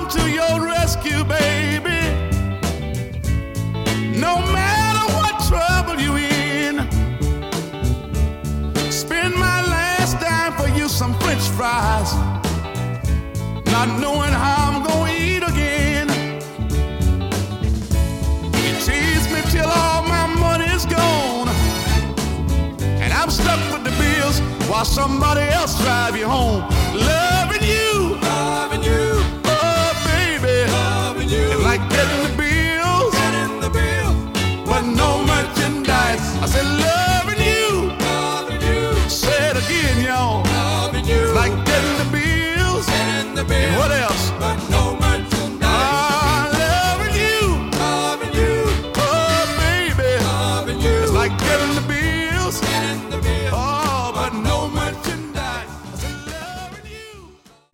come to your rescue, baby. No matter what trouble you in, spend my last dime for you some French fries, not knowing how I'm gonna eat again. You tease me till all my money's gone, and I'm stuck with the bills while somebody else drive you home. Loving you, oh baby, and like getting the bills, but no merchandise. I said